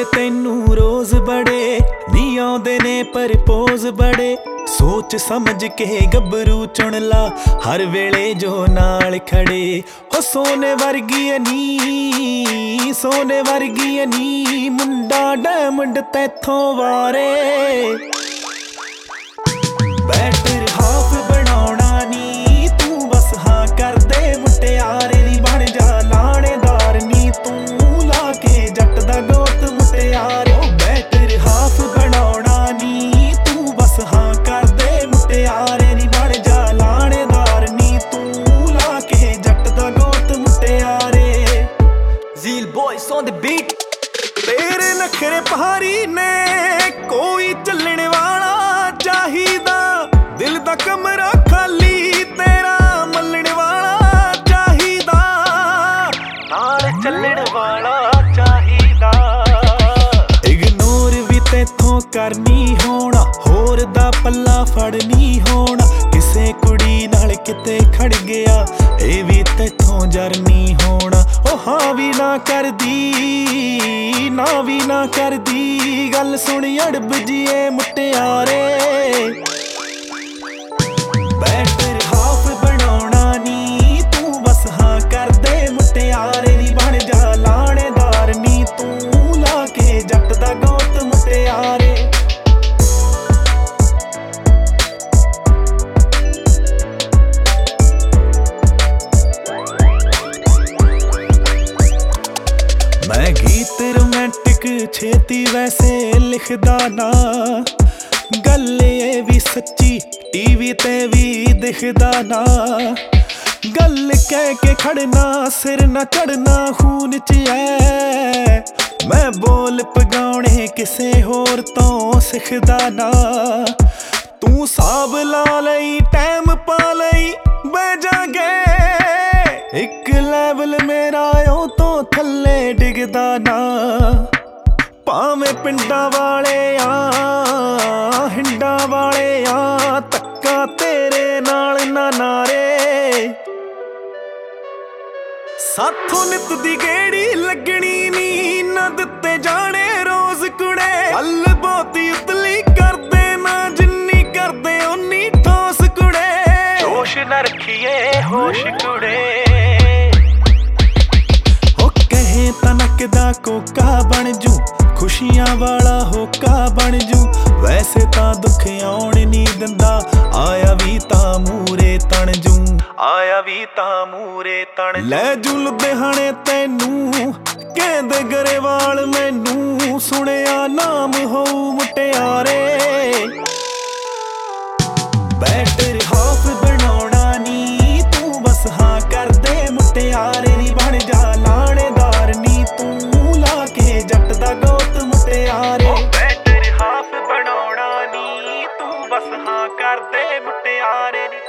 ਤੈਨੂੰ ਰੋਜ਼ ਬੜੇ ਨੀ ਆਉਂਦੇ ਨੇ ਪ੍ਰਪੋਜ਼ ਬੜੇ ਸੋਚ ਸਮਝ ਕੇ ਗੱਭਰੂ ਚੁਣ ਲਾ ਹਰ ਵੇਲੇ ਜੋ ਨਾਲ ਖੜੇ ਹੋ ਸੋਨੇ ਵਰਗੀ ਨੀ ਸੋਨੇ ਵਰਗੀ ਨੀ ਮੁੰਡਾ ਡਾਇਮੰਡ ਤੈਥੋਂ ਵਾਰੇ ਬੈਟਰ ਹਾਫ ਬਣਾਉਣਾ ਨੀ ਤੂੰ ਬਸ ਹਾਂ ਕਰਦੇ ਮੁਟਿਆਰੇ ਨੀ ਬਣ ਜਾ ਲਾਣੇਦਾਰ ਨੀ ਤੂੰ ਲਾ ਕੇ ਜੱਟ ਦਾ ਗੋਤ ਮੁਟਿਆਰੇ ਬੈਟਰ ਹਾਫ ਬਣਾਉਣਾ ਨੀ ਤੂੰ ਬਸ ਹਾਂ ਕਰਦੇ ਮੁਟਿਆਰੇ ਨੀ ਬਣ ਜਾ ਲਾਣੇਦਾਰ ਨੀ ਤੂੰ ਲਾ ਕੇ ਜੱਟ ਦਾ ਗੋਤ ਮੁਟਿਆਰੇ ਜ਼ੀਲ ਬॉयਜ਼ ਔਨ ਦ ਬੀਟ ਤੇਰੇ ਨਖਰੇ ਭਾਰੀ ਨੇ ਕੋਈ ਚੱਲਣ ਵਾਲਾ ਚਾਹੀਦਾ ਦਿਲ ਦਾ ਕਮਰਾ ਖਾਲੀ ਤੇਰਾ ਮੱਲਣ ਵਾਲਾ ਚਾਹੀਦਾ ਨਾਲ ਚੱਲਣ ਵਾਲਾ ਚਾਹੀਦਾ ਇਗਨੋਰ ਵੀ ਤੈਥੋਂ ਕਰਨੀ ਹੋਣਾ ਹੋਰ ਦਾ ਪੱਲਾ ਫੜਨੀ ਹੋਣਾ ਕਿਸੇ ਕੁੜੀ ਨਾਲ ਕਿਤੇ ਖੜ ਗਿਆ ਇਹ ਵੀ ਤੈਥੋਂ ਜਰਨੀ ਹੋਣਾ ਉਹ ਹਾਂ ਵੀ ਨਾ ਕਰਦੀ ਨਾ ਵੀ ਨਾ ਕਰਦੀ ਗੱਲ ਸੁਣ ਅੜਬ ਜੀਏ ਮੁਟਿਆਰੇ ਬੈਟਰ ਹਾਫ ਬਣਾਉਣਾ ਨੀ ਤੂੰ ਬਸ ਹਾਂ ਕਰਦੇ ਮੁਟਿਆਰੇ ਨੀ ਬਣ ਜਾ ਲਾਣੇਦਾਰ ਨੀ ਤੂੰ ਲਾ ਕੇ ਜੱਟ ਦਾ ਗੋਤ ਮੁਟਿਆਰੇ ਮੈਂ ਗੀਤ ਰੋਮਾਂਟਿਕ ਛੇਤੀ ਵੈਸੇ ਲਿਖਦਾ ਨਾ ਗੱਲ ਇਹ ਵੀ ਸੱਚੀ ਟੀਵੀ ਤੇ ਵੀ ਦਿਖਦਾ ਨਾ ਗੱਲ ਕਹਿ ਕੇ ਖੜਨਾ ਸਿਰ ਨਾ ਚੜਨਾ ਖੂਨ ਚ ਐ ਮੈਂ ਬੋਲ ਪਗਾਉਣੇ ਕਿਸੇ ਹੋਰ ਤੋਂ ਸਿੱਖਦਾ ਨਾ ਤੂੰ ਸਾਬ ਲਾ ਲਈ ਟਾਈਮ ਪਾ ਲਈ ਬਹਿ ਜਾਗੇ ਇੱਕ ਲੈਵਲ ਮੇਰਾ ਉਹ ਤੋਂ ਥੱਲੇ ਡਿੱਗਦਾ ਨਾ ਭਾਵੇਂ ਪਿੰਡਾਂ ਵਾਲੇ ਆ ਹਿੰਡਾਂ ਵਾਲੇ ਆ ਤੱਕਾ ਤੇਰੇ ਨਾਲ ਨਾ ਨਾਰੇ ਸਾਥੋਂ ਨਿੱਤ ਦੀ ਗੇੜੀ ਲੱਗਣੀ ਨੀ ਨਾ ਦਿੱਤੇ ਜਾਣੇ ਰੋਜ਼ ਕੁੜੇ ਹੱਲ ਬਹੁਤੀ ਉਤਲੀ ਕਰਦੇ ਨਾ ਜਿੰਨੀ ਕਰਦੇ ਓਨੀ ਠੋਸ ਕੁੜੇ ਜੋਸ਼ ਨਾ ਰੱਖੀਏ ਹੋਸ਼ ਕੁੜੇ ਹੋ ਕਹੇ ਤਨਕ ਦਾ ਕੋਕਾ ਬਣ ਜੂ ਖੁਸ਼ੀਆਂ ਵਾਲਾ ਹੋਕਾ ਬਣ ਜੂ ਵੈਸੇ ਤਾਂ ਦੁੱਖ ਆਉਣ ਨੀ ਦਿੰਦਾ ਆਇਆ ਵੀ ਤਾਂ ਮੂਰੇ ਤਣ ਜੂ ਆਇਆ ਵੀ ਤਾਂ ਮੂਰੇ ਤਣ ਲੈ ਜੂ ਲੁਧਿਆਣੇ ਤੈਨੂੰ ਕਹਿੰਦੇ ਗਰੇਵਾਲ ਮੈਨੂੰ ਸੁਣਿਆ ਨਾਮ ਹੋਊ ਮੁਟਿਆਰੇ ਬੈਟਰ ਹਾਫ ਬਣਾਉਣਾ ਨੀ ਤੂੰ ਬਸ ਹਾਂ ਕਰਦੇ ਮੁਟਿਆਰੇ ਨੀ ਬਣ ਜਾ ਲਾਣੇਦਾਰ ਨੀ ਤੂੰ ਲਾ ਕੇ ਜੱਟ ਦਾ ਗੋਤ ਮੁਟਿਆਰੇ ਬੈਟਰ ਹਾਫ ਬਣਾਉਣਾ ਨੀ ਤੂੰ ਬਸ ਹਾਂ ਕਰਦੇ ਮੁਟਿਆਰੇ ਨੀ